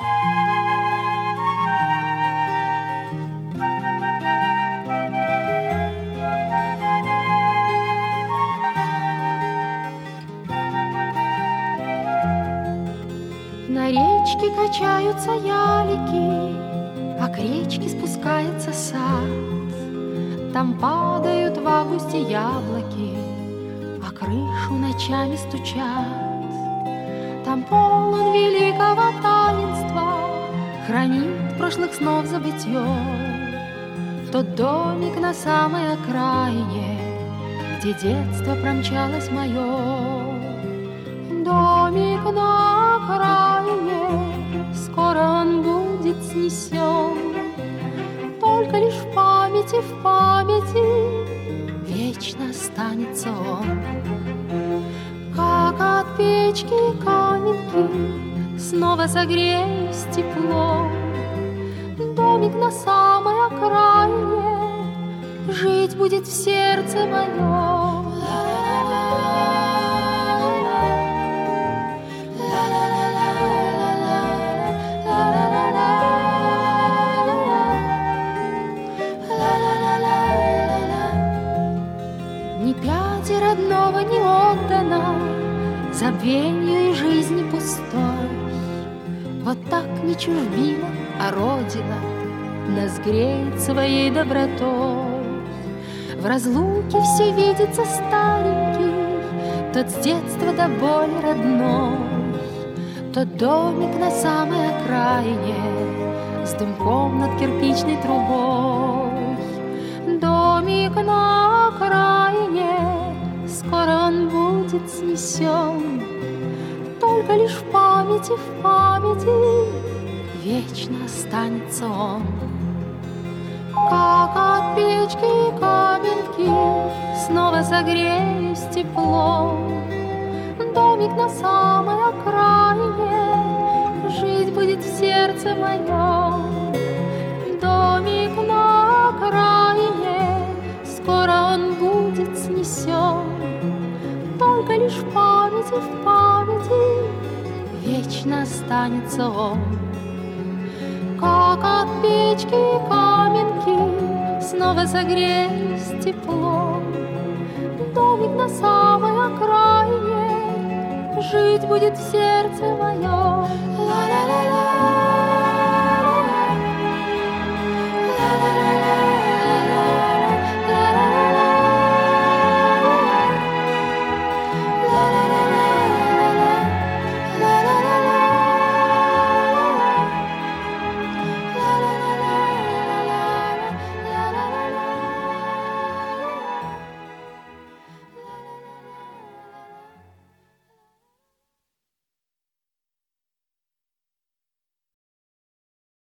На речке качаются ялики, а к речке спускается сад. Там падают в августе яблоки, а крышу ночами стучат. Там полон великого таинства, хранит прошлых снов забытье. Тот домик на самой окраине, где детство промчалось мое. Домик на окраине, скоро он будет снесен. Только лишь в памяти вечно останется он. Как от печки каменки снова согреюсь теплом. Домик на самой окраине жить будет в сердце моем. Ни пяти родного не отдано забвенью и жизни пустой. Вот так не чужбина, а родина нас греет своей добротой. В разлуке все видится старенький, тот с детства до боли родной. Тот домик на самой окраине с дымком над кирпичной трубой. Домик на окраине, скоро он будет снесен. Только лишь в памяти вечно останется он. Как от печки каменки снова согреюсь теплом. Домик на самой окраине жить будет в сердце моем. Домик на окраине, скоро он будет снесен. Только лишь в памяти вечно останется он. Как от печки каменки снова согреюсь теплом. Домик на самой окраине жить будет в сердце моем.